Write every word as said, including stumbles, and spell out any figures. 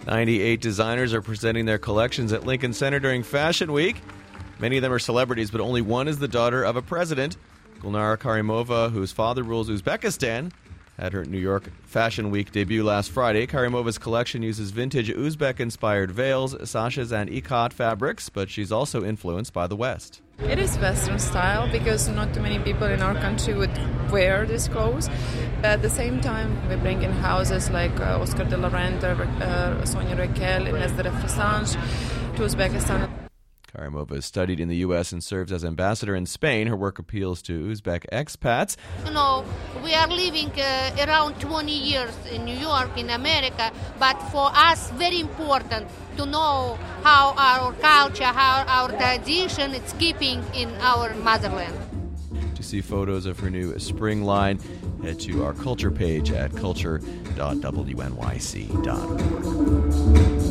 ninety-eight designers are presenting their collections at Lincoln Center during Fashion Week. Many of them are celebrities, but only one is the daughter of a president. Gulnara Karimova, whose father rules Uzbekistan, had her New York Fashion Week debut last Friday. Karimova's collection uses vintage Uzbek-inspired veils, sashas, and ikat fabrics, but she's also influenced by the West. It is Western style because not too many people in our country would wear these clothes. But at the same time, we bring in houses like uh, Oscar de la Renta, uh, Sonia Rykiel, Inés de Refresange to Uzbekistan. Karimova is studied in the U S and serves as ambassador in Spain. Her work appeals to Uzbek expats. You know, we are living uh, around twenty years in New York, in America, but for us, very important to know how our culture, how our tradition is keeping in our motherland. To see photos of her new spring line, head to our culture page at culture dot w n y c dot org.